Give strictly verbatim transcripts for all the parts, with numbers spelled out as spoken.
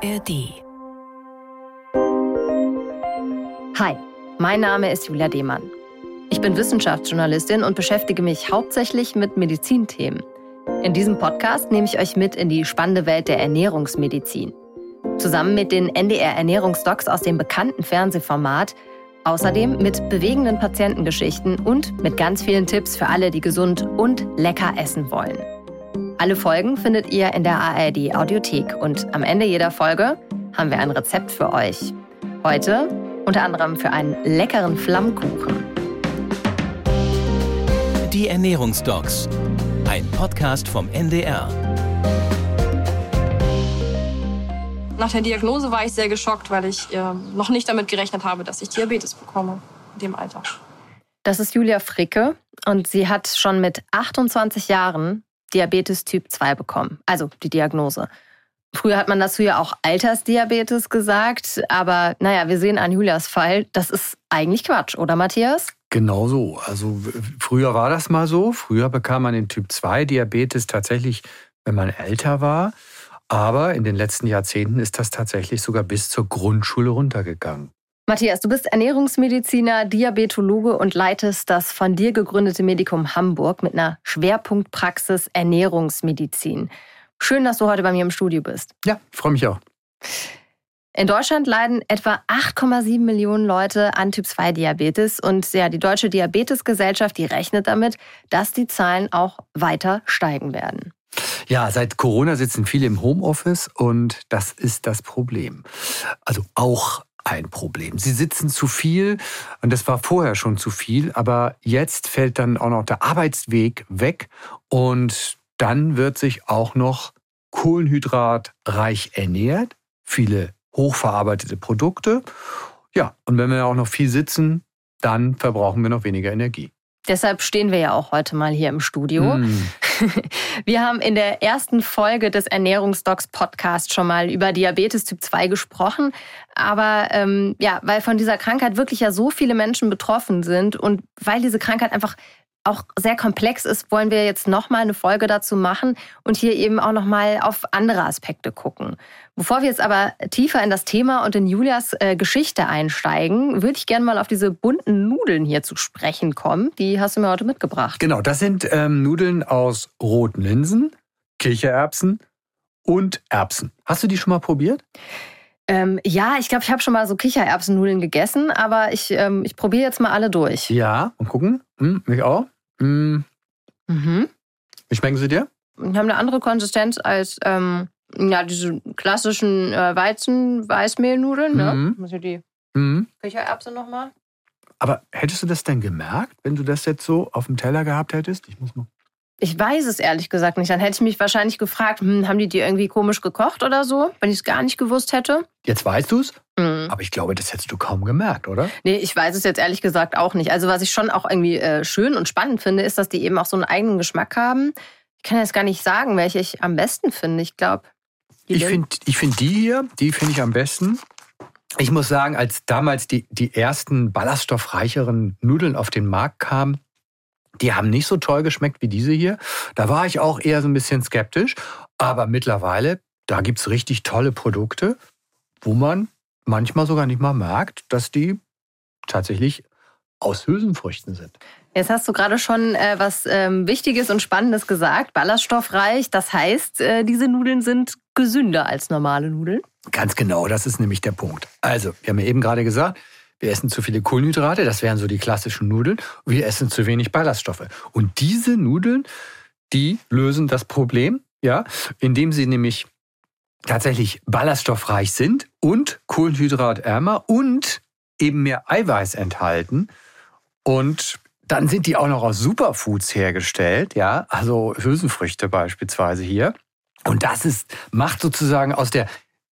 A R D. Hi, mein Name ist Julia Demann. Ich bin Wissenschaftsjournalistin und beschäftige mich hauptsächlich mit Medizinthemen. In diesem Podcast nehme ich euch mit in die spannende Welt der Ernährungsmedizin. Zusammen mit den N D R-Ernährungsdocs aus dem bekannten Fernsehformat, außerdem mit bewegenden Patientengeschichten und mit ganz vielen Tipps für alle, die gesund und lecker essen wollen. Alle Folgen findet ihr in der A R D-Audiothek und am Ende jeder Folge haben wir ein Rezept für euch. Heute unter anderem für einen leckeren Flammkuchen. Die Ernährungsdocs, ein Podcast vom N D R. Nach der Diagnose war ich sehr geschockt, weil ich äh, noch nicht damit gerechnet habe, dass ich Diabetes bekomme in dem Alter. Das ist Julia Fricke und sie hat schon mit achtundzwanzig Jahren Diabetes Typ zwei bekommen, also die Diagnose. Früher hat man dazu ja auch Altersdiabetes gesagt, aber naja, wir sehen an Julias Fall, das ist eigentlich Quatsch, oder Matthias? Genau so. Also früher war das mal so. Früher bekam man den Typ zwei Diabetes tatsächlich, wenn man älter war. Aber in den letzten Jahrzehnten ist das tatsächlich sogar bis zur Grundschule runtergegangen. Matthias, du bist Ernährungsmediziner, Diabetologe und leitest das von dir gegründete Medikum Hamburg mit einer Schwerpunktpraxis Ernährungsmedizin. Schön, dass du heute bei mir im Studio bist. Ja, ich freue mich auch. In Deutschland leiden etwa acht Komma sieben Millionen Leute an Typ zwei Diabetes. Und ja, die Deutsche Diabetesgesellschaft, die rechnet damit, dass die Zahlen auch weiter steigen werden. Ja, seit Corona sitzen viele im Homeoffice und das ist das Problem. Also auch ein Problem. Sie sitzen zu viel und das war vorher schon zu viel, aber jetzt fällt dann auch noch der Arbeitsweg weg und dann wird sich auch noch kohlenhydratreich ernährt, viele hochverarbeitete Produkte. Ja, und wenn wir auch noch viel sitzen, dann verbrauchen wir noch weniger Energie. Deshalb stehen wir ja auch heute mal hier im Studio. Mm. Wir haben in der ersten Folge des Ernährungsdocs Podcast schon mal über Diabetes Typ zwei gesprochen. Aber ähm, ja, weil von dieser Krankheit wirklich ja so viele Menschen betroffen sind und weil diese Krankheit einfach auch sehr komplex ist, wollen wir jetzt nochmal eine Folge dazu machen und hier eben auch nochmal auf andere Aspekte gucken. Bevor wir jetzt aber tiefer in das Thema und in Julias äh, Geschichte einsteigen, würde ich gerne mal auf diese bunten Nudeln hier zu sprechen kommen. Die hast du mir heute mitgebracht. Genau, das sind ähm, Nudeln aus roten Linsen, Kichererbsen und Erbsen. Hast du die schon mal probiert? Ähm, ja, ich glaube, ich habe schon mal so Kichererbsennudeln gegessen, aber ich, ähm, ich probiere jetzt mal alle durch. Ja, und gucken. Hm, mich auch. Hm. Mhm. Wie schmecken sie dir? Die haben eine andere Konsistenz als ähm, ja, diese klassischen äh, Weizen-Weißmehlnudeln. Ne? Mhm. Muss ich die Mhm. Kichererbsen nochmal? Aber hättest du das denn gemerkt, wenn du das jetzt so auf dem Teller gehabt hättest? Ich muss mal. Ich weiß es ehrlich gesagt nicht. Dann hätte ich mich wahrscheinlich gefragt, hm, haben die die irgendwie komisch gekocht oder so, wenn ich es gar nicht gewusst hätte. Jetzt weißt du es, Mhm. aber ich glaube, das hättest du kaum gemerkt, oder? Nee, ich weiß es jetzt ehrlich gesagt auch nicht. Also was ich schon auch irgendwie äh, schön und spannend finde, ist, dass die eben auch so einen eigenen Geschmack haben. Ich kann jetzt gar nicht sagen, welche ich am besten finde. Ich glaube, Ich finde ich find die hier, die finde ich am besten. Ich muss sagen, als damals die, die ersten ballaststoffreicheren Nudeln auf den Markt kamen, die haben nicht so toll geschmeckt wie diese hier. Da war ich auch eher so ein bisschen skeptisch. Aber mittlerweile, da gibt es richtig tolle Produkte, wo man manchmal sogar nicht mal merkt, dass die tatsächlich aus Hülsenfrüchten sind. Jetzt hast du gerade schon äh, was ähm, Wichtiges und Spannendes gesagt. Ballaststoffreich, das heißt, äh, diese Nudeln sind gesünder als normale Nudeln? Ganz genau, das ist nämlich der Punkt. Also, wir haben ja eben gerade gesagt, wir essen zu viele Kohlenhydrate, das wären so die klassischen Nudeln. Und wir essen zu wenig Ballaststoffe. Und diese Nudeln, die lösen das Problem, ja, indem sie nämlich tatsächlich ballaststoffreich sind und kohlenhydratärmer und eben mehr Eiweiß enthalten. Und dann sind die auch noch aus Superfoods hergestellt, ja, also Hülsenfrüchte beispielsweise hier. Und das ist, macht sozusagen aus der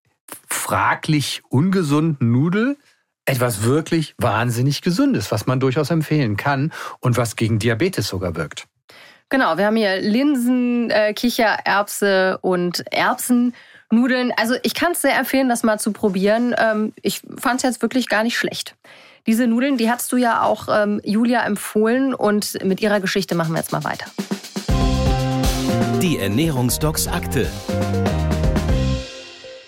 fraglich ungesunden Nudel etwas wirklich wahnsinnig Gesundes, was man durchaus empfehlen kann und was gegen Diabetes sogar wirkt. Genau, wir haben hier Linsen, äh, Kichererbse und Erbsennudeln. Also ich kann es sehr empfehlen, das mal zu probieren. Ähm, ich fand es jetzt wirklich gar nicht schlecht. Diese Nudeln, die hast du ja auch ähm, Julia empfohlen und mit ihrer Geschichte machen wir jetzt mal weiter. Die Ernährungsdocs Akte.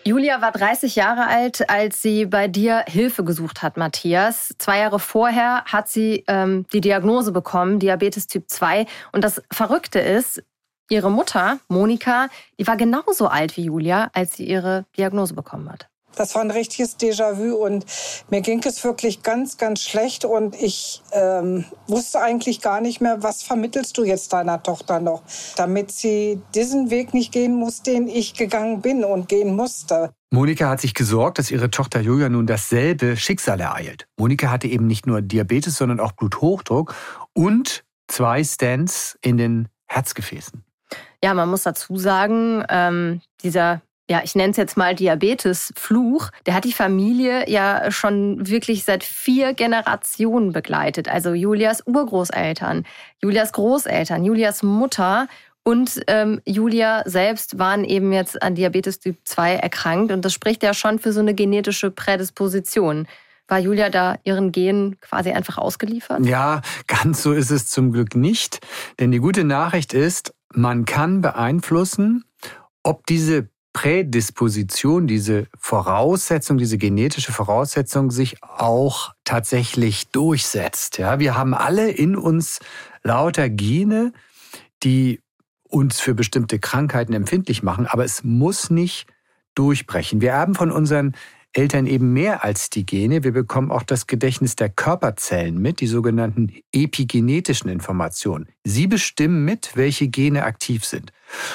Julia war dreißig Jahre alt, als sie bei dir Hilfe gesucht hat, Matthias. Zwei Jahre vorher hat sie ähm, die Diagnose bekommen, Diabetes Typ zwei. Und das Verrückte ist, ihre Mutter, Monika, die war genauso alt wie Julia, als sie ihre Diagnose bekommen hat. Das war ein richtiges Déjà-vu und mir ging es wirklich ganz, ganz schlecht und ich ähm, wusste eigentlich gar nicht mehr, was vermittelst du jetzt deiner Tochter noch, damit sie diesen Weg nicht gehen muss, den ich gegangen bin und gehen musste. Monika hat sich gesorgt, dass ihre Tochter Julia nun dasselbe Schicksal ereilt. Monika hatte eben nicht nur Diabetes, sondern auch Bluthochdruck und zwei Stents in den Herzgefäßen. Ja, man muss dazu sagen, ähm, dieser ja, ich nenne es jetzt mal Diabetes-Fluch, der hat die Familie ja schon wirklich seit vier Generationen begleitet. Also Julias Urgroßeltern, Julias Großeltern, Julias Mutter und ähm, Julia selbst waren eben jetzt an Diabetes Typ zwei erkrankt. Und das spricht ja schon für so eine genetische Prädisposition. War Julia da ihren Genen quasi einfach ausgeliefert? Ja, ganz so ist es zum Glück nicht. Denn die gute Nachricht ist, man kann beeinflussen, ob diese Prädisposition, diese Voraussetzung, diese genetische Voraussetzung sich auch tatsächlich durchsetzt. Ja, wir haben alle in uns lauter Gene, die uns für bestimmte Krankheiten empfindlich machen, aber es muss nicht durchbrechen. Wir erben von unseren Eltern eben mehr als die Gene. Wir bekommen auch das Gedächtnis der Körperzellen mit, die sogenannten epigenetischen Informationen. Sie bestimmen mit, welche Gene aktiv sind.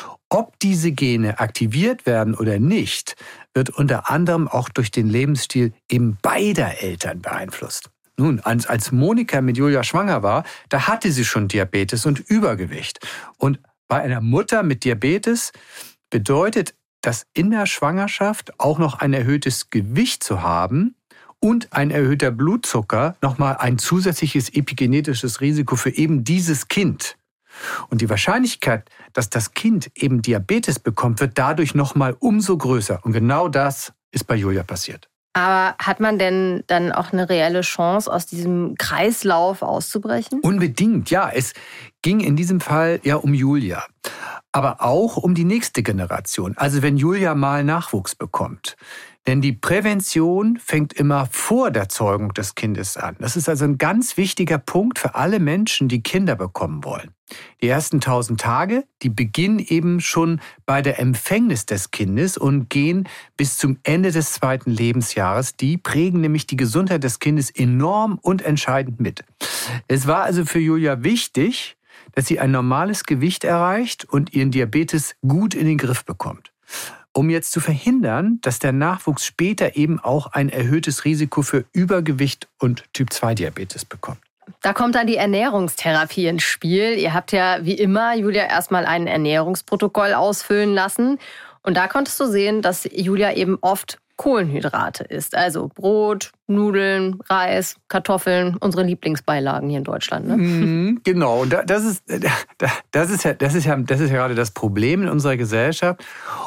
Ob diese Gene aktiviert werden oder nicht, wird unter anderem auch durch den Lebensstil eben beider Eltern beeinflusst. Nun, als, als Monika mit Julia schwanger war, da hatte sie schon Diabetes und Übergewicht. Und bei einer Mutter mit Diabetes bedeutet das in der Schwangerschaft auch noch ein erhöhtes Gewicht zu haben und ein erhöhter Blutzucker nochmal ein zusätzliches epigenetisches Risiko für eben dieses Kind. Und die Wahrscheinlichkeit, dass das Kind eben Diabetes bekommt, wird dadurch nochmal umso größer. Und genau das ist bei Julia passiert. Aber hat man denn dann auch eine reelle Chance, aus diesem Kreislauf auszubrechen? Unbedingt, ja. Es ging in diesem Fall ja um Julia. Aber auch um die nächste Generation. Also wenn Julia mal Nachwuchs bekommt. Denn die Prävention fängt immer vor der Zeugung des Kindes an. Das ist also ein ganz wichtiger Punkt für alle Menschen, die Kinder bekommen wollen. Die ersten tausend Tage, die beginnen eben schon bei der Empfängnis des Kindes und gehen bis zum Ende des zweiten Lebensjahres. Die prägen nämlich die Gesundheit des Kindes enorm und entscheidend mit. Es war also für Julia wichtig, dass sie ein normales Gewicht erreicht und ihren Diabetes gut in den Griff bekommt. Um jetzt zu verhindern, dass der Nachwuchs später eben auch ein erhöhtes Risiko für Übergewicht und Typ zwei Diabetes bekommt. Da kommt dann die Ernährungstherapie ins Spiel. Ihr habt ja wie immer Julia erstmal ein Ernährungsprotokoll ausfüllen lassen. Und da konntest du sehen, dass Julia eben oft Kohlenhydrate isst. Also Brot, Nudeln, Reis, Kartoffeln, unsere Lieblingsbeilagen hier in Deutschland. Ne? Mhm, genau, und das ist, das, ist ja, das, ist ja, das ist ja gerade das Problem in unserer Gesellschaft.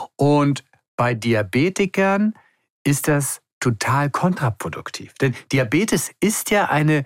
Und bei Diabetikern ist das total kontraproduktiv. Denn Diabetes ist ja eine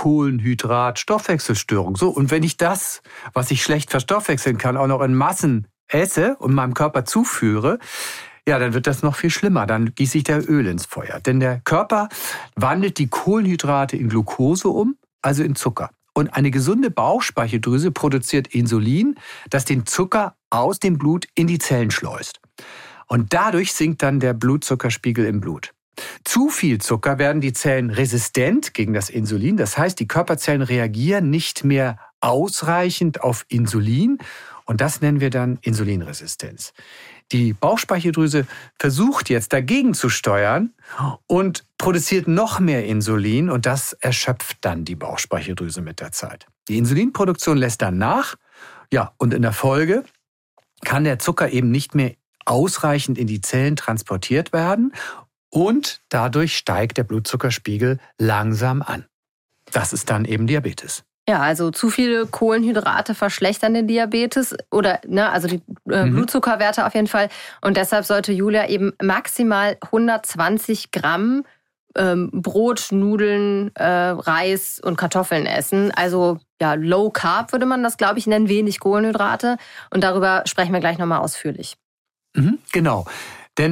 Kohlenhydrat-Stoffwechselstörung. So, und wenn ich das, was ich schlecht verstoffwechseln kann, auch noch in Massen esse und meinem Körper zuführe, ja, dann wird das noch viel schlimmer. Dann gieße ich da Öl ins Feuer. Denn der Körper wandelt die Kohlenhydrate in Glucose um, also in Zucker. Und eine gesunde Bauchspeicheldrüse produziert Insulin, das den Zucker aus dem Blut in die Zellen schleust. Und dadurch sinkt dann der Blutzuckerspiegel im Blut. Zu viel Zucker werden die Zellen resistent gegen das Insulin. Das heißt, die Körperzellen reagieren nicht mehr ausreichend auf Insulin. Und das nennen wir dann Insulinresistenz. Die Bauchspeicheldrüse versucht jetzt dagegen zu steuern und produziert noch mehr Insulin. Und das erschöpft dann die Bauchspeicheldrüse mit der Zeit. Die Insulinproduktion lässt dann nach. Ja, und in der Folge kann der Zucker eben nicht mehr ausreichend in die Zellen transportiert werden. Und dadurch steigt der Blutzuckerspiegel langsam an. Das ist dann eben Diabetes. Ja, also zu viele Kohlenhydrate verschlechtern den Diabetes oder ne, also die äh, mhm. Blutzuckerwerte auf jeden Fall. Und deshalb sollte Julia eben maximal hundertzwanzig Gramm ähm, Brot, Nudeln, äh, Reis und Kartoffeln essen. Also ja, Low Carb würde man das, glaube ich, nennen, wenig Kohlenhydrate. Und darüber sprechen wir gleich nochmal ausführlich. Mhm, genau, denn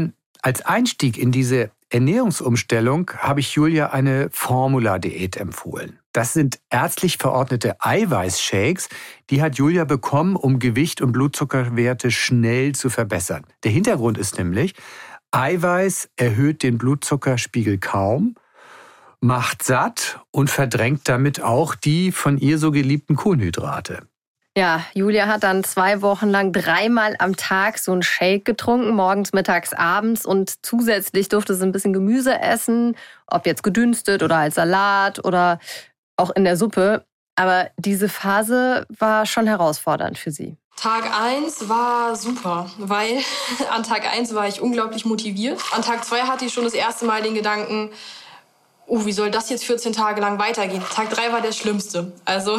als Einstieg in diese Ernährungsumstellung habe ich Julia eine Formula-Diät empfohlen. Das sind ärztlich verordnete Eiweißshakes. Die hat Julia bekommen, um Gewicht und Blutzuckerwerte schnell zu verbessern. Der Hintergrund ist nämlich, Eiweiß erhöht den Blutzuckerspiegel kaum, macht satt und verdrängt damit auch die von ihr so geliebten Kohlenhydrate. Ja, Julia hat dann zwei Wochen lang dreimal am Tag so einen Shake getrunken, morgens, mittags, abends. Und zusätzlich durfte sie ein bisschen Gemüse essen, ob jetzt gedünstet oder als Salat oder auch in der Suppe. Aber diese Phase war schon herausfordernd für sie. Tag eins war super, weil an Tag eins war ich unglaublich motiviert. An Tag zwei hatte ich schon das erste Mal den Gedanken, oh, wie soll das jetzt vierzehn Tage lang weitergehen? Tag drei war der schlimmste. Also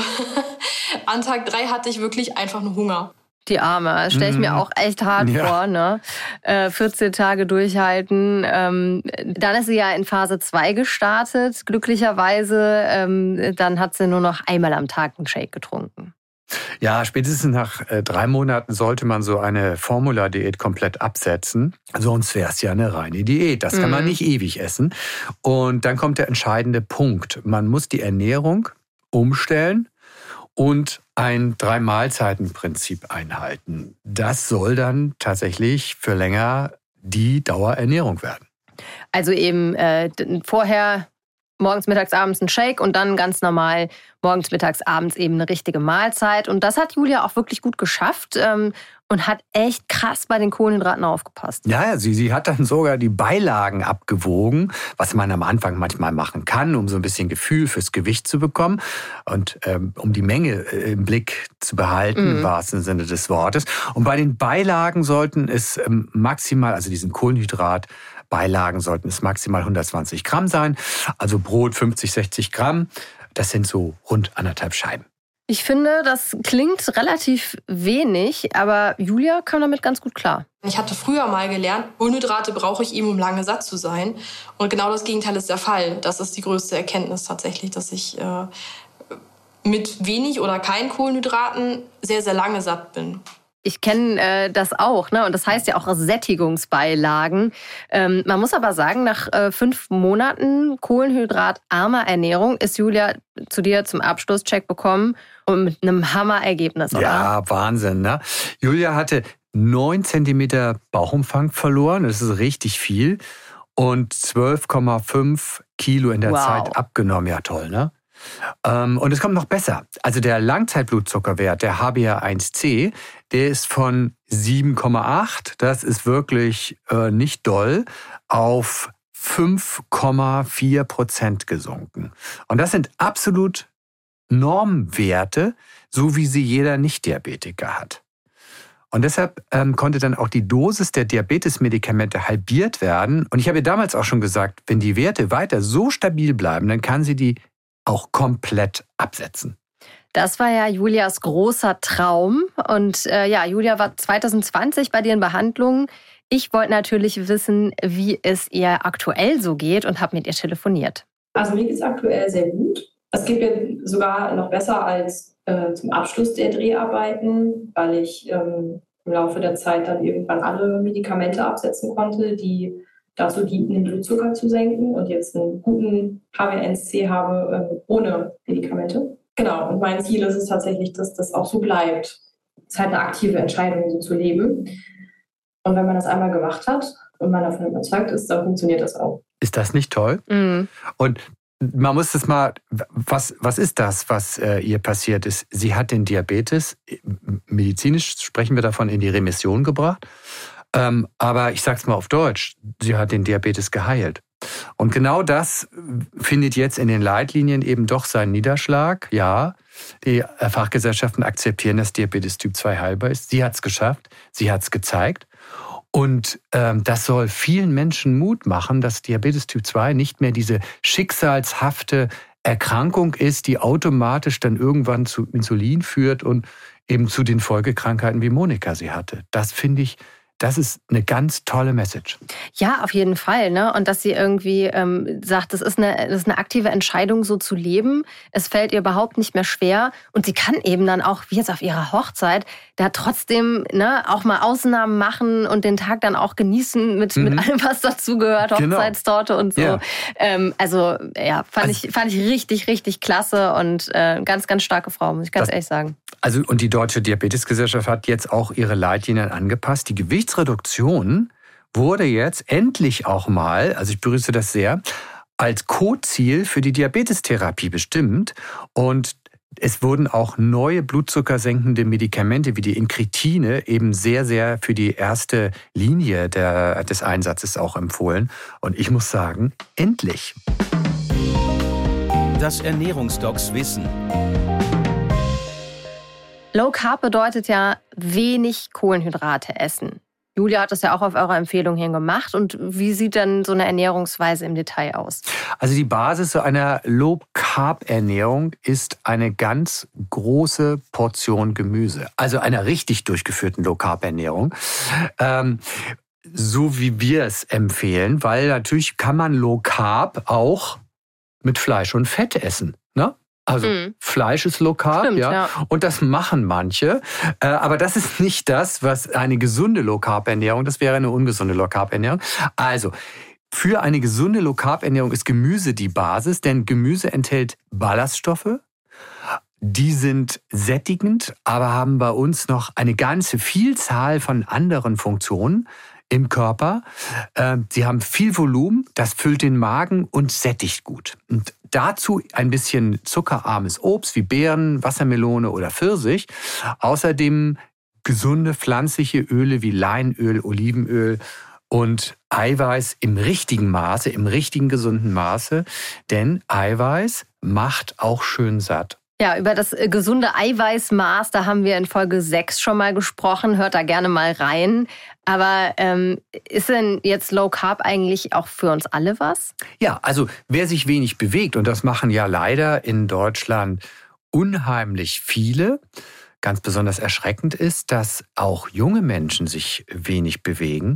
an Tag drei hatte ich wirklich einfach nur Hunger. Die Arme, das stelle ich mir auch echt hart Ja. vor, ne? Äh, vierzehn Tage durchhalten. Ähm, dann ist sie ja in Phase zwei gestartet, glücklicherweise. Ähm, dann hat sie nur noch einmal am Tag einen Shake getrunken. Ja, spätestens nach äh, drei Monaten sollte man so eine Formula-Diät komplett absetzen. Sonst wäre es ja eine reine Diät. Das kann man nicht ewig essen. Und dann kommt der entscheidende Punkt. Man muss die Ernährung umstellen und ein Drei-Mahlzeiten-Prinzip einhalten. Das soll dann tatsächlich für länger die Dauerernährung werden. Also eben äh, vorher morgens, mittags, abends ein Shake und dann ganz normal morgens, mittags, abends eben eine richtige Mahlzeit. Und das hat Julia auch wirklich gut geschafft ähm, und hat echt krass bei den Kohlenhydraten aufgepasst. Ja, sie, sie hat dann sogar die Beilagen abgewogen, was man am Anfang manchmal machen kann, um so ein bisschen Gefühl fürs Gewicht zu bekommen und ähm, um die Menge im Blick zu behalten, mhm. im wahrsten Sinne des Wortes. Und bei den Beilagen sollten es ähm, maximal, also diesen Kohlenhydrat, Beilagen sollten es maximal hundertzwanzig Gramm sein, also Brot fünfzig, sechzig Gramm. Das sind so rund anderthalb Scheiben. Ich finde, das klingt relativ wenig, aber Julia kam damit ganz gut klar. Ich hatte früher mal gelernt, Kohlenhydrate brauche ich eben, um lange satt zu sein. Und genau das Gegenteil ist der Fall. Das ist die größte Erkenntnis tatsächlich, dass ich äh, mit wenig oder keinen Kohlenhydraten sehr, sehr lange satt bin. Ich kenne äh, das auch, ne? Und das heißt ja auch Sättigungsbeilagen. Ähm, man muss aber sagen, nach äh, fünf Monaten kohlenhydratarmer Ernährung ist Julia zu dir zum Abschlusscheck bekommen und mit einem Hammerergebnis, oder? Ja, Wahnsinn, ne? Julia hatte neun Zentimeter Bauchumfang verloren, das ist richtig viel, und zwölf Komma fünf Kilo in der Wow. Zeit abgenommen. Ja, toll, ne? Und es kommt noch besser. Also der Langzeitblutzuckerwert, der H b A eins C, der ist von sieben Komma acht, das ist wirklich äh, nicht doll, auf fünf Komma vier Prozent gesunken. Und das sind absolut Normwerte, so wie sie jeder Nicht-Diabetiker hat. Und deshalb ähm, konnte dann auch die Dosis der Diabetesmedikamente halbiert werden. Und ich habe ihr damals auch schon gesagt, wenn die Werte weiter so stabil bleiben, dann kann sie die auch komplett absetzen. Das war ja Julias großer Traum. Und äh, ja, Julia war zwanzig zwanzig bei dir in Behandlung. Ich wollte natürlich wissen, wie es ihr aktuell so geht und habe mit ihr telefoniert. Also mir geht es aktuell sehr gut. Es geht mir sogar noch besser als äh, zum Abschluss der Dreharbeiten, weil ich ähm, im Laufe der Zeit dann irgendwann alle Medikamente absetzen konnte, die dazu dienten, den Blutzucker zu senken und jetzt einen guten H b A eins C habe äh, ohne Medikamente. Genau, und mein Ziel ist es tatsächlich, dass das auch so bleibt. Es ist halt eine aktive Entscheidung, so zu leben. Und wenn man das einmal gemacht hat und man davon überzeugt ist, dann funktioniert das auch. Ist das nicht toll? Mhm. Und man muss das mal, was, was ist das, was äh, ihr passiert ist? Sie hat den Diabetes, medizinisch sprechen wir davon, in die Remission gebracht. Ähm, aber ich sag's mal auf Deutsch, sie hat den Diabetes geheilt. Und genau das findet jetzt in den Leitlinien eben doch seinen Niederschlag. Ja, die Fachgesellschaften akzeptieren, dass Diabetes Typ zwei heilbar ist. Sie hat's geschafft, sie hat's gezeigt. Und ähm, das soll vielen Menschen Mut machen, dass Diabetes Typ zwei nicht mehr diese schicksalshafte Erkrankung ist, die automatisch dann irgendwann zu Insulin führt und eben zu den Folgekrankheiten, wie Monika sie hatte. Das finde ich, das ist eine ganz tolle Message. Ja, auf jeden Fall, ne? Und dass sie irgendwie ähm, sagt, das ist, eine, das ist eine aktive Entscheidung, so zu leben. Es fällt ihr überhaupt nicht mehr schwer. Und sie kann eben dann auch, wie jetzt auf ihrer Hochzeit, da trotzdem ne, auch mal Ausnahmen machen und den Tag dann auch genießen mit, mhm. mit allem, was dazugehört, genau. Hochzeitstorte und so. Ja. Ähm, also ja, fand, also, ich, fand ich richtig, richtig klasse und äh, ganz, ganz starke Frau, muss ich ganz das, ehrlich sagen. Also und die Deutsche Diabetesgesellschaft hat jetzt auch ihre Leitlinien angepasst. Die Gewichtsreduktion wurde jetzt endlich auch mal, also ich begrüße das sehr, als Co-Ziel für die Diabetestherapie bestimmt. Und es wurden auch neue blutzuckersenkende Medikamente wie die Incretine eben sehr, sehr für die erste Linie der, des Einsatzes auch empfohlen. Und ich muss sagen, endlich. Das Ernährungsdocs Wissen. Low Carb bedeutet ja wenig Kohlenhydrate essen. Julia hat das ja auch auf eurer Empfehlung hin gemacht. Und wie sieht denn so eine Ernährungsweise im Detail aus? Also die Basis so einer Low-Carb-Ernährung ist eine ganz große Portion Gemüse. Also einer richtig durchgeführten Low-Carb-Ernährung. Ähm, so wie wir es empfehlen, weil natürlich kann man Low-Carb auch mit Fleisch und Fett essen, ne? Also mm. Fleisch ist Low Carb, Stimmt, ja. ja. Und das machen manche. Äh, aber das ist nicht das, was eine gesunde Low Carb Ernährung, das wäre eine ungesunde Low Carb Ernährung. Also für eine gesunde Low Carb Ernährung ist Gemüse die Basis, denn Gemüse enthält Ballaststoffe. Die sind sättigend, aber haben bei uns noch eine ganze Vielzahl von anderen Funktionen im Körper. Sie haben viel Volumen, das füllt den Magen und sättigt gut. Und dazu ein bisschen zuckerarmes Obst wie Beeren, Wassermelone oder Pfirsich. Außerdem gesunde pflanzliche Öle wie Leinöl, Olivenöl und Eiweiß im richtigen Maße, im richtigen gesunden Maße. Denn Eiweiß macht auch schön satt. Ja, über das gesunde Eiweißmaß, da haben wir in Folge sechs schon mal gesprochen. Hört da gerne mal rein. Aber ähm, ist denn jetzt Low Carb eigentlich auch für uns alle was? Ja, also wer sich wenig bewegt, und das machen ja leider in Deutschland unheimlich viele, ganz besonders erschreckend ist, dass auch junge Menschen sich wenig bewegen.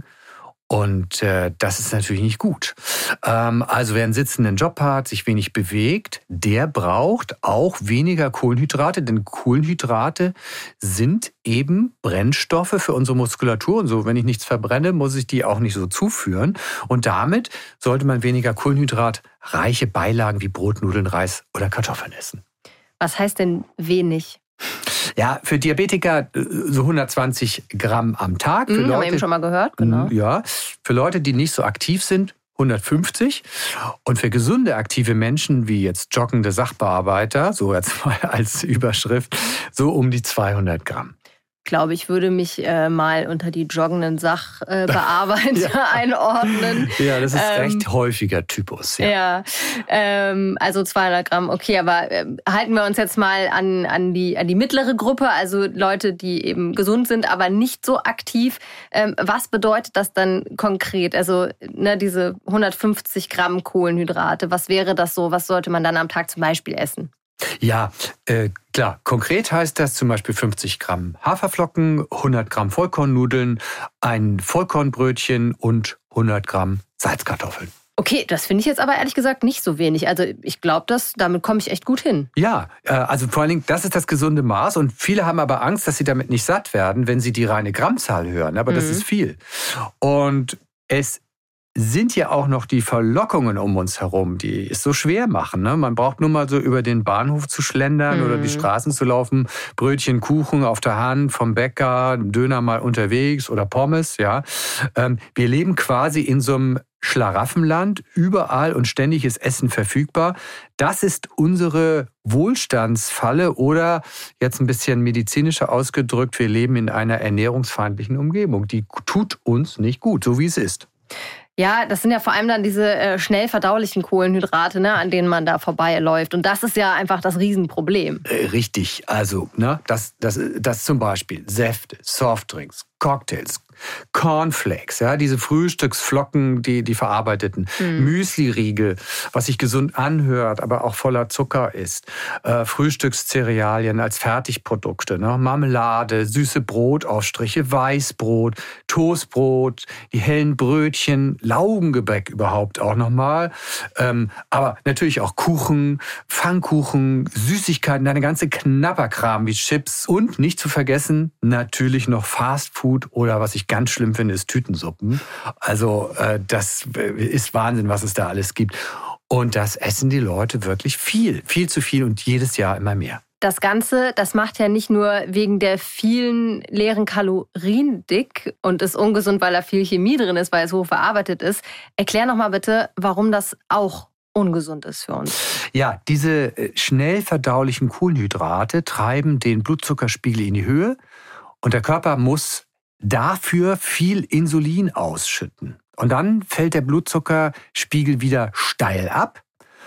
Und äh, das ist natürlich nicht gut. Ähm, also wer einen sitzenden Job hat, sich wenig bewegt, der braucht auch weniger Kohlenhydrate, denn Kohlenhydrate sind eben Brennstoffe für unsere Muskulatur. Und so, wenn ich nichts verbrenne, muss ich die auch nicht so zuführen. Und damit sollte man weniger kohlenhydratreiche Beilagen wie Brot, Nudeln, Reis oder Kartoffeln essen. Was heißt denn wenig? Ja, für Diabetiker so hundertzwanzig Gramm am Tag. Für mhm, Leute, haben wir eben schon mal gehört, genau. Ja, für Leute, die nicht so aktiv sind, hundertfünfzig. Und für gesunde, aktive Menschen, wie jetzt joggende Sachbearbeiter, so jetzt mal als Überschrift, so um die zweihundert Gramm. Ich glaube, ich würde mich äh, mal unter die joggenden Sachbearbeiter äh, ja. einordnen. Ja, das ist ähm, recht häufiger Typus. Ja, ja ähm, also zweihundert Gramm, okay, aber äh, halten wir uns jetzt mal an, an, die, an die mittlere Gruppe, also Leute, die eben gesund sind, aber nicht so aktiv. Ähm, was bedeutet das dann konkret? Also ne, diese hundertfünfzig Gramm Kohlenhydrate, was wäre das so? Was sollte man dann am Tag zum Beispiel essen? Ja, äh, klar. Konkret heißt das zum Beispiel fünfzig Gramm Haferflocken, hundert Gramm Vollkornnudeln, ein Vollkornbrötchen und hundert Gramm Salzkartoffeln. Okay, das finde ich jetzt aber ehrlich gesagt nicht so wenig. Also ich glaube, dass damit komme ich echt gut hin. Ja, äh, also vor allen Dingen, das ist das gesunde Maß. Und viele haben aber Angst, dass sie damit nicht satt werden, wenn sie die reine Grammzahl hören. Aber mhm. das ist viel. Und es sind ja auch noch die Verlockungen um uns herum, die es so schwer machen. Ne? Man braucht nur mal so über den Bahnhof zu schlendern mhm. oder die Straßen zu laufen, Brötchen, Kuchen auf der Hand, vom Bäcker, Döner mal unterwegs oder Pommes. Ja, ähm, wir leben quasi in so einem Schlaraffenland, überall und ständig ist Essen verfügbar. Das ist unsere Wohlstandsfalle oder jetzt ein bisschen medizinischer ausgedrückt, wir leben in einer ernährungsfeindlichen Umgebung. Die tut uns nicht gut, so wie es ist. Ja, das sind ja vor allem dann diese äh, schnell verdaulichen Kohlenhydrate, ne, an denen man da vorbeiläuft. Und das ist ja einfach das Riesenproblem. Äh, richtig, also ne, das, das, das zum Beispiel Säfte, Softdrinks, Cocktails, Cornflakes, ja, diese Frühstücksflocken, die, die verarbeiteten, mhm. Müsli-Riegel, was sich gesund anhört, aber auch voller Zucker ist, äh, Frühstückscerealien als Fertigprodukte, ne? Marmelade, süße Brotaufstriche, Weißbrot, Toastbrot, die hellen Brötchen, Laugengebäck überhaupt auch nochmal, ähm, aber natürlich auch Kuchen, Pfannkuchen, Süßigkeiten, eine ganze Knabberkram wie Chips und nicht zu vergessen natürlich noch Fastfood oder was ich ganz schlimm finde, ist Tütensuppen. Also äh, das ist Wahnsinn, was es da alles gibt. Und das essen die Leute wirklich viel, viel zu viel und jedes Jahr immer mehr. Das Ganze, das macht ja nicht nur wegen der vielen leeren Kalorien dick und ist ungesund, weil da viel Chemie drin ist, weil es hoch verarbeitet ist. Erklär noch mal bitte, warum das auch ungesund ist für uns. Ja, diese schnell verdaulichen Kohlenhydrate treiben den Blutzuckerspiegel in die Höhe und der Körper muss dafür viel Insulin ausschütten. Und dann fällt der Blutzuckerspiegel wieder steil ab.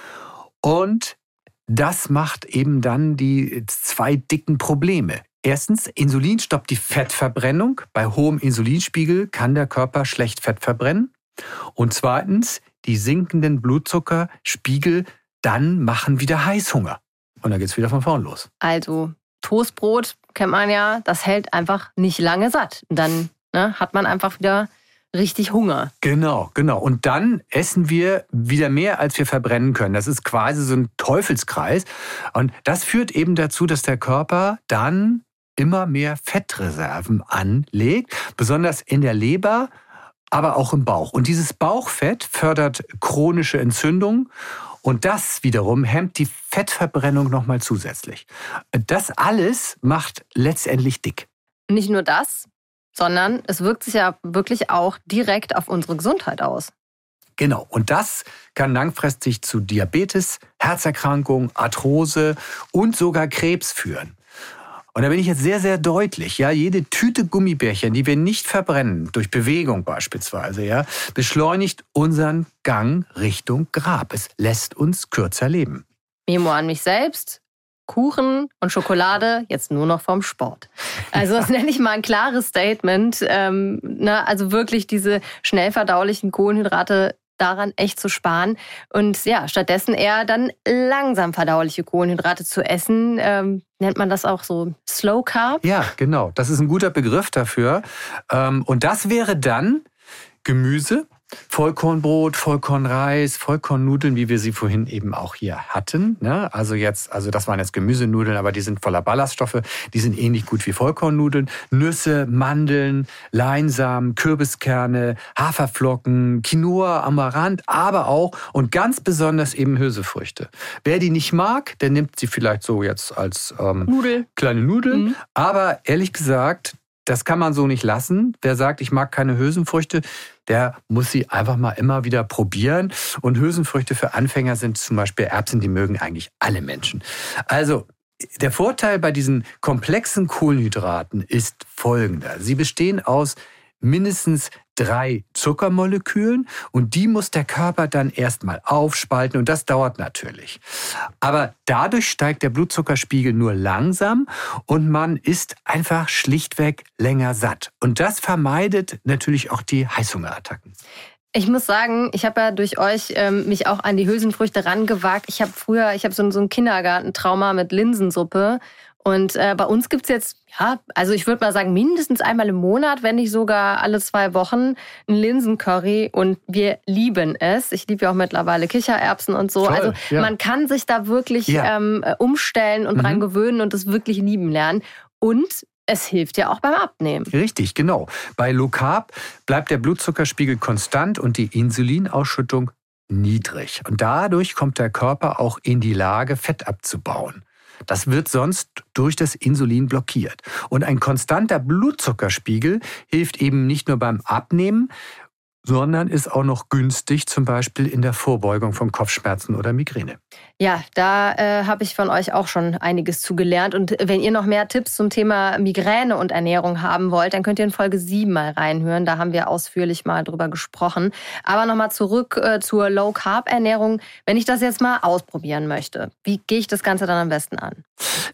Und das macht eben dann die zwei dicken Probleme. Erstens, Insulin stoppt die Fettverbrennung. Bei hohem Insulinspiegel kann der Körper schlecht Fett verbrennen. Und zweitens, die sinkenden Blutzuckerspiegel dann machen wieder Heißhunger. Und dann geht's wieder von vorn los. Also Toastbrot kennt man ja, das hält einfach nicht lange satt. Dann ne, hat man einfach wieder richtig Hunger. Genau, genau. Und dann essen wir wieder mehr, als wir verbrennen können. Das ist quasi so ein Teufelskreis. Und das führt eben dazu, dass der Körper dann immer mehr Fettreserven anlegt, besonders in der Leber, aber auch im Bauch. Und dieses Bauchfett fördert chronische Entzündungen. Und das wiederum hemmt die Fettverbrennung nochmal zusätzlich. Das alles macht letztendlich dick. Nicht nur das, sondern es wirkt sich ja wirklich auch direkt auf unsere Gesundheit aus. Genau, und das kann langfristig zu Diabetes, Herzerkrankungen, Arthrose und sogar Krebs führen. Und da bin ich jetzt sehr, sehr deutlich. Ja, jede Tüte Gummibärchen, die wir nicht verbrennen, durch Bewegung beispielsweise, ja, beschleunigt unseren Gang Richtung Grab. Es lässt uns kürzer leben. Memo an mich selbst. Kuchen und Schokolade jetzt nur noch vom Sport. Also das nenne ich mal ein klares Statement. Ähm, ne, also wirklich diese schnell verdaulichen Kohlenhydrate daran echt zu sparen und ja, stattdessen eher dann langsam verdauliche Kohlenhydrate zu essen. Ähm, nennt man das auch so Slow Carb? Ja, genau. Das ist ein guter Begriff dafür. Ähm, und das wäre dann Gemüse, Vollkornbrot, Vollkornreis, Vollkornnudeln, wie wir sie vorhin eben auch hier hatten. Ne? Also jetzt, also das waren jetzt Gemüsenudeln, aber die sind voller Ballaststoffe. Die sind ähnlich gut wie Vollkornnudeln. Nüsse, Mandeln, Leinsamen, Kürbiskerne, Haferflocken, Quinoa, Amaranth, aber auch und ganz besonders eben Hülsefrüchte. Wer die nicht mag, der nimmt sie vielleicht so jetzt als ähm, Nudel. kleine Nudeln. Mhm. Aber ehrlich gesagt, das kann man so nicht lassen. Wer sagt, ich mag keine Hülsenfrüchte, der muss sie einfach mal immer wieder probieren. Und Hülsenfrüchte für Anfänger sind zum Beispiel Erbsen, die mögen eigentlich alle Menschen. Also der Vorteil bei diesen komplexen Kohlenhydraten ist folgender. Sie bestehen aus mindestens drei Zuckermolekülen und die muss der Körper dann erstmal aufspalten und das dauert natürlich. Aber dadurch steigt der Blutzuckerspiegel nur langsam und man ist einfach schlichtweg länger satt. Und das vermeidet natürlich auch die Heißhungerattacken. Ich muss sagen, ich habe ja durch euch ähm, mich auch an die Hülsenfrüchte rangewagt. Ich habe früher, ich habe so, so ein Kindergartentrauma mit Linsensuppe. Und äh, bei uns gibt's jetzt, ja, also ich würde mal sagen, mindestens einmal im Monat, wenn nicht sogar alle zwei Wochen, ein Linsencurry. Und wir lieben es. Ich liebe ja auch mittlerweile Kichererbsen und so. Toll, also ja. Man kann sich da wirklich ja. ähm, umstellen und mhm. dran gewöhnen und es wirklich lieben lernen. Und es hilft ja auch beim Abnehmen. Richtig, genau. Bei Low Carb bleibt der Blutzuckerspiegel konstant und die Insulinausschüttung niedrig. Und dadurch kommt der Körper auch in die Lage, Fett abzubauen. Das wird sonst durch das Insulin blockiert. Und ein konstanter Blutzuckerspiegel hilft eben nicht nur beim Abnehmen, sondern ist auch noch günstig, zum Beispiel in der Vorbeugung von Kopfschmerzen oder Migräne. Ja, da äh, habe ich von euch auch schon einiges zugelernt. Und wenn ihr noch mehr Tipps zum Thema Migräne und Ernährung haben wollt, dann könnt ihr in Folge sieben mal reinhören. Da haben wir ausführlich mal drüber gesprochen. Aber nochmal zurück äh, zur Low-Carb-Ernährung. Wenn ich das jetzt mal ausprobieren möchte, wie gehe ich das Ganze dann am besten an? Also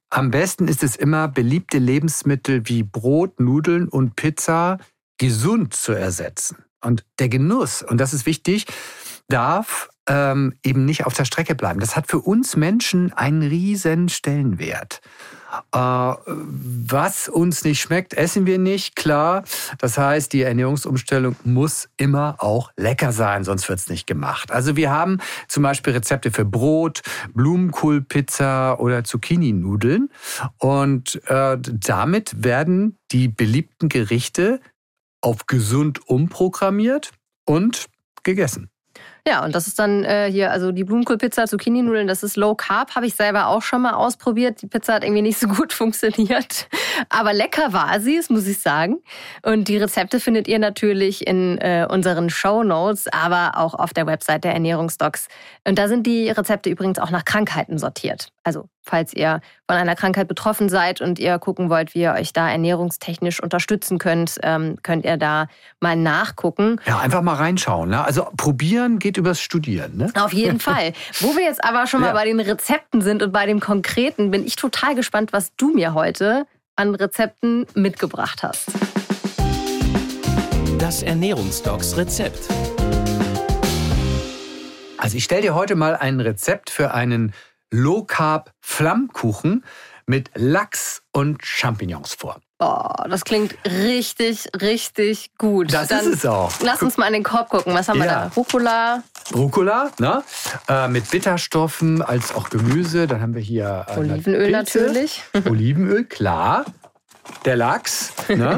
am besten ist es immer, beliebte Lebensmittel wie Brot, Nudeln und Pizza gesund zu ersetzen. Und der Genuss, und das ist wichtig, darf ähm, eben nicht auf der Strecke bleiben. Das hat für uns Menschen einen riesen Stellenwert. Äh, was uns nicht schmeckt, essen wir nicht, klar. Das heißt, die Ernährungsumstellung muss immer auch lecker sein, sonst wird es nicht gemacht. Also wir haben zum Beispiel Rezepte für Brot, Blumenkohlpizza oder Zucchini-Nudeln. Und äh, damit werden die beliebten Gerichte auf gesund umprogrammiert und gegessen. Ja, und das ist dann äh, hier, also die Blumenkohlpizza, Zucchini-Nudeln, das ist Low Carb, habe ich selber auch schon mal ausprobiert. Die Pizza hat irgendwie nicht so gut funktioniert, aber lecker war sie, das muss ich sagen. Und die Rezepte findet ihr natürlich in äh, unseren Shownotes, aber auch auf der Website der Ernährungsdocs. Und da sind die Rezepte übrigens auch nach Krankheiten sortiert. Also falls ihr von einer Krankheit betroffen seid und ihr gucken wollt, wie ihr euch da ernährungstechnisch unterstützen könnt, ähm, könnt ihr da mal nachgucken. Ja, einfach mal reinschauen. Ne? Also probieren geht übers Studieren. Ne? Auf jeden Fall. Wo wir jetzt aber schon mal ja. bei den Rezepten sind und bei dem Konkreten, bin ich total gespannt, was du mir heute an Rezepten mitgebracht hast. Das Ernährungsdocs Rezept. Also ich stelle dir heute mal ein Rezept für einen Low-Carb-Flammkuchen mit Lachs und Champignons vor. Oh, das klingt richtig, richtig gut. Das Dann ist es auch. Lass uns mal in den Korb gucken. Was haben ja. wir da? Rucola. Rucola, ne? Äh, mit Bitterstoffen als auch Gemüse. Dann haben wir hier äh, Olivenöl Pilze. Natürlich. Olivenöl, klar. Der Lachs, ne?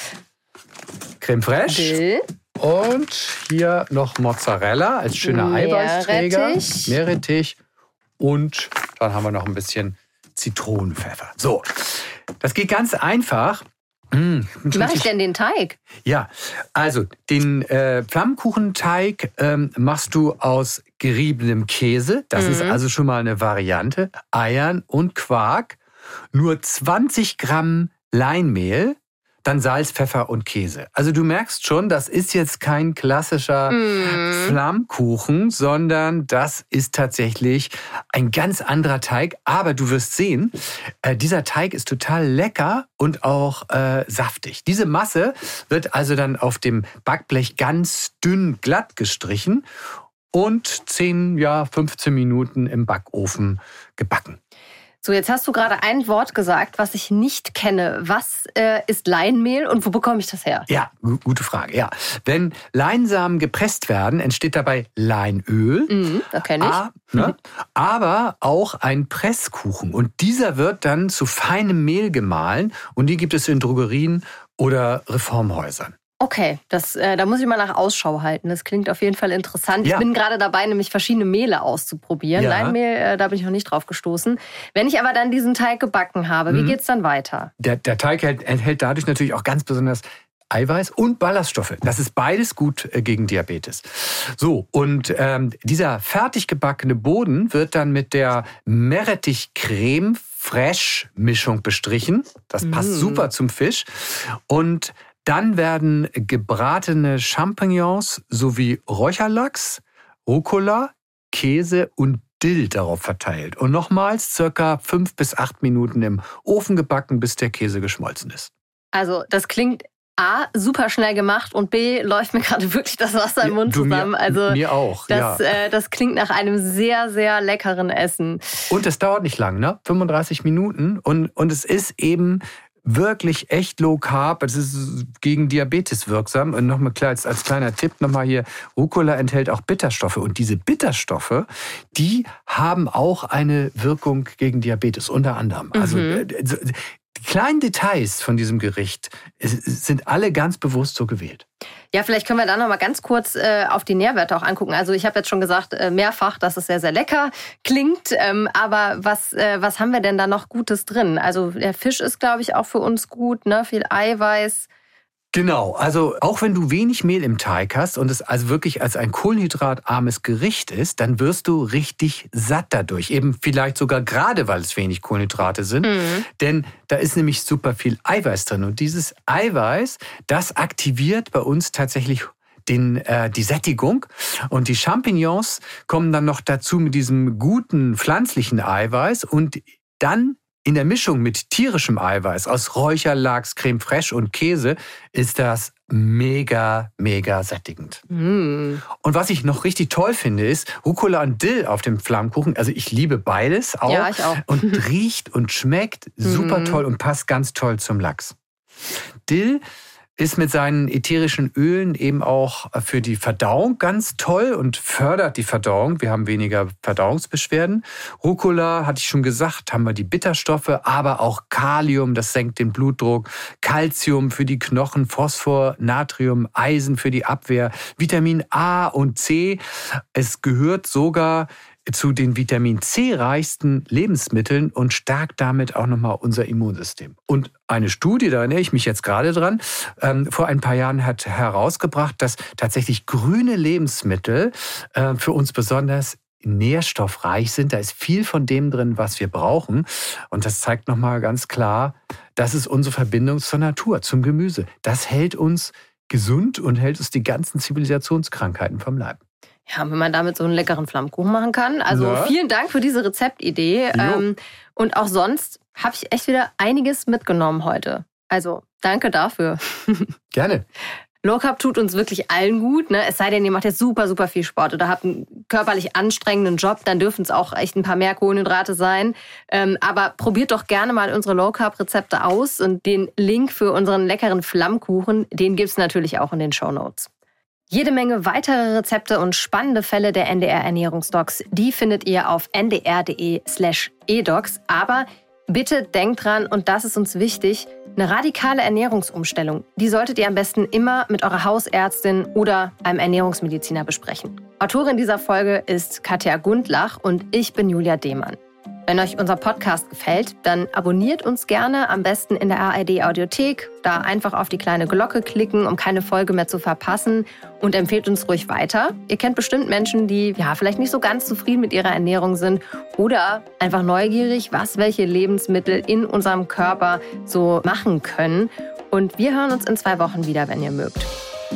Creme fraiche. Dill. Und hier noch Mozzarella als schöner Eiweißträger. Meerrettich. Meerrettich. Und dann haben wir noch ein bisschen Zitronenpfeffer. So, das geht ganz einfach. Mmh, Wie mache ich denn den Teig? Ja, also den äh, Flammkuchenteig ähm, machst du aus geriebenem Käse. Das mhm. ist also schon mal eine Variante. Eiern und Quark. Nur zwanzig Gramm Leinmehl. Dann Salz, Pfeffer und Käse. Also du merkst schon, das ist jetzt kein klassischer mm. Flammkuchen, sondern das ist tatsächlich ein ganz anderer Teig. Aber du wirst sehen, äh, dieser Teig ist total lecker und auch äh, saftig. Diese Masse wird also dann auf dem Backblech ganz dünn glatt gestrichen und zehn, ja, fünfzehn Minuten im Backofen gebacken. So, jetzt hast du gerade ein Wort gesagt, was ich nicht kenne. Was äh, ist Leinmehl und wo bekomme ich das her? Ja, g- gute Frage. Ja, wenn Leinsamen gepresst werden, entsteht dabei Leinöl. Mhm, das kenne ich. Ah, ne? Aber auch ein Presskuchen. Und dieser wird dann zu feinem Mehl gemahlen. Und die gibt es in Drogerien oder Reformhäusern. Okay, das, äh, da muss ich mal nach Ausschau halten. Das klingt auf jeden Fall interessant. Ja. Ich bin gerade dabei, nämlich verschiedene Mehle auszuprobieren. Ja. Leinmehl, äh, da bin ich noch nicht drauf gestoßen. Wenn ich aber dann diesen Teig gebacken habe, wie Mhm. geht's dann weiter? Der, der Teig enthält, enthält dadurch natürlich auch ganz besonders Eiweiß und Ballaststoffe. Das ist beides gut äh, gegen Diabetes. So, und ähm, dieser fertig gebackene Boden wird dann mit der Meerrettich-Creme fraiche Mischung bestrichen. Das passt Mm. super zum Fisch. Und dann werden gebratene Champignons sowie Räucherlachs, Rucola, Käse und Dill darauf verteilt. Und nochmals circa fünf bis acht Minuten im Ofen gebacken, bis der Käse geschmolzen ist. Also das klingt A, super schnell gemacht und B, läuft mir gerade wirklich das Wasser im Mund Du, zusammen. Mir, also mir auch, das, ja. äh, das klingt nach einem sehr, sehr leckeren Essen. Und es dauert nicht lang, ne? fünfunddreißig Minuten. Und, und es ist eben wirklich echt Low Carb. Es ist gegen Diabetes wirksam. Und nochmal klar, als, als kleiner Tipp nochmal hier, Rucola enthält auch Bitterstoffe. Und diese Bitterstoffe, die haben auch eine Wirkung gegen Diabetes, unter anderem. Mhm. Also die kleinen Details von diesem Gericht sind alle ganz bewusst so gewählt. Ja, vielleicht können wir da noch mal ganz kurz äh, auf die Nährwerte auch angucken. Also ich habe jetzt schon gesagt, äh, mehrfach, dass es sehr, sehr lecker klingt. Ähm, aber was, äh, was haben wir denn da noch Gutes drin? Also der Fisch ist, glaube ich, auch für uns gut, ne? Viel Eiweiß. Genau, also auch wenn du wenig Mehl im Teig hast und es also wirklich als ein kohlenhydratarmes Gericht ist, dann wirst du richtig satt dadurch. Eben vielleicht sogar gerade, weil es wenig Kohlenhydrate sind. Mhm. Denn da ist nämlich super viel Eiweiß drin. Und dieses Eiweiß, das aktiviert bei uns tatsächlich den, äh, die Sättigung. Und die Champignons kommen dann noch dazu mit diesem guten pflanzlichen Eiweiß. Und dann In der Mischung mit tierischem Eiweiß aus Räucherlachs, Creme fraiche und Käse ist das mega, mega sättigend. Mm. Und was ich noch richtig toll finde, ist Rucola und Dill auf dem Flammkuchen. Also ich liebe beides auch. Ja, ich auch. Und riecht und schmeckt super mm. toll und passt ganz toll zum Lachs. Dill ist mit seinen ätherischen Ölen eben auch für die Verdauung ganz toll und fördert die Verdauung. Wir haben weniger Verdauungsbeschwerden. Rucola, hatte ich schon gesagt, haben wir die Bitterstoffe, aber auch Kalium, das senkt den Blutdruck, Calcium für die Knochen, Phosphor, Natrium, Eisen für die Abwehr, Vitamin A und C. Es gehört sogar zu den Vitamin-C-reichsten Lebensmitteln und stärkt damit auch nochmal unser Immunsystem. Und eine Studie, da erinnere ich mich jetzt gerade dran, ähm, vor ein paar Jahren hat herausgebracht, dass tatsächlich grüne Lebensmittel äh, für uns besonders nährstoffreich sind. Da ist viel von dem drin, was wir brauchen. Und das zeigt nochmal ganz klar, das ist unsere Verbindung zur Natur, zum Gemüse. Das hält uns gesund und hält uns die ganzen Zivilisationskrankheiten vom Leib. Ja, wenn man damit so einen leckeren Flammkuchen machen kann. Also ja. Vielen Dank für diese Rezeptidee. Ähm, und auch sonst habe ich echt wieder einiges mitgenommen heute. Also danke dafür. Gerne. Low Carb tut uns wirklich allen gut, ne? Es sei denn, ihr macht jetzt super, super viel Sport oder habt einen körperlich anstrengenden Job, dann dürfen es auch echt ein paar mehr Kohlenhydrate sein. Ähm, aber probiert doch gerne mal unsere Low Carb Rezepte aus und den Link für unseren leckeren Flammkuchen, den gibt's natürlich auch in den Shownotes. Jede Menge weitere Rezepte und spannende Fälle der N D R Ernährungsdocs, die findet ihr auf n d r punkt d e slash e docs. Aber bitte denkt dran, und das ist uns wichtig, eine radikale Ernährungsumstellung, die solltet ihr am besten immer mit eurer Hausärztin oder einem Ernährungsmediziner besprechen. Autorin dieser Folge ist Katja Gundlach und ich bin Julia Demann. Wenn euch unser Podcast gefällt, dann abonniert uns gerne, am besten in der A R D-Audiothek. Da einfach auf die kleine Glocke klicken, um keine Folge mehr zu verpassen, und empfehlt uns ruhig weiter. Ihr kennt bestimmt Menschen, die ja vielleicht nicht so ganz zufrieden mit ihrer Ernährung sind oder einfach neugierig, was welche Lebensmittel in unserem Körper so machen können. Und wir hören uns in zwei Wochen wieder, wenn ihr mögt.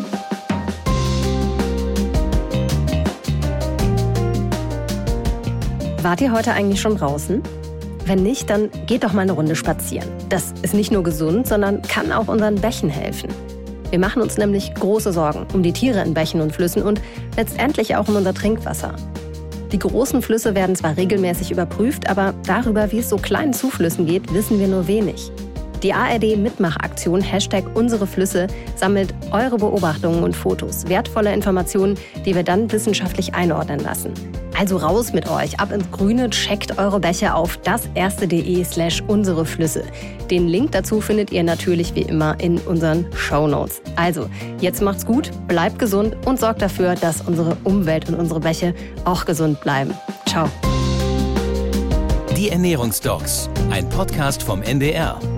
Wart ihr heute eigentlich schon draußen? Wenn nicht, dann geht doch mal eine Runde spazieren. Das ist nicht nur gesund, sondern kann auch unseren Bächen helfen. Wir machen uns nämlich große Sorgen um die Tiere in Bächen und Flüssen und letztendlich auch um unser Trinkwasser. Die großen Flüsse werden zwar regelmäßig überprüft, aber darüber, wie es so kleinen Zuflüssen geht, wissen wir nur wenig. Die A R D-Mitmachaktion Hashtag Unsere Flüsse sammelt eure Beobachtungen und Fotos, wertvolle Informationen, die wir dann wissenschaftlich einordnen lassen. Also raus mit euch, ab ins Grüne, checkt eure Bäche auf das-erste.de slash unsere Flüsse. Den Link dazu findet ihr natürlich wie immer in unseren Shownotes. Also, jetzt macht's gut, bleibt gesund und sorgt dafür, dass unsere Umwelt und unsere Bäche auch gesund bleiben. Ciao. Die Ernährungsdocs, ein Podcast vom N D R.